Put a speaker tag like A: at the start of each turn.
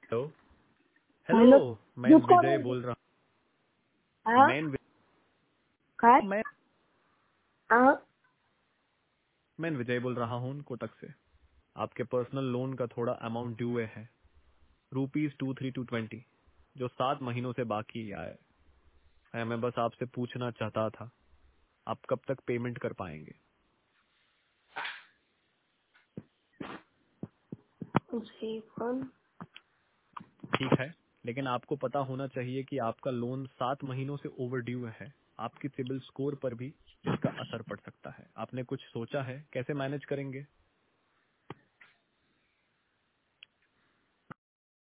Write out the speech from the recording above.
A: Hello.
B: Hello.
A: Hello. मैं
B: झूठ कौन
A: विजय
B: बोल
A: बोल रहा हूँ।
B: रहा? काय? हाँ।
A: मैं विजय बोल रहा हूँ कोटक से। आपके पर्सनल लोन का थोड़ा अमाउंट ड्यू है, ₹23,220, जो 7 महीनों से बाकी आया है। मैं बस आपसे पूछना चाहता था, आप कब तक पेमेंट कर पाएंगे?
B: उसे कौन?
A: ठीक है, लेकिन आपको पता होना चाहिए कि आपका लोन 7 महीनों से ओवर ड्यू है। आपकी सिबिल स्कोर पर भी इसका असर पड़ सकता है। आपने कुछ सोचा है कैसे मैनेज करेंगे?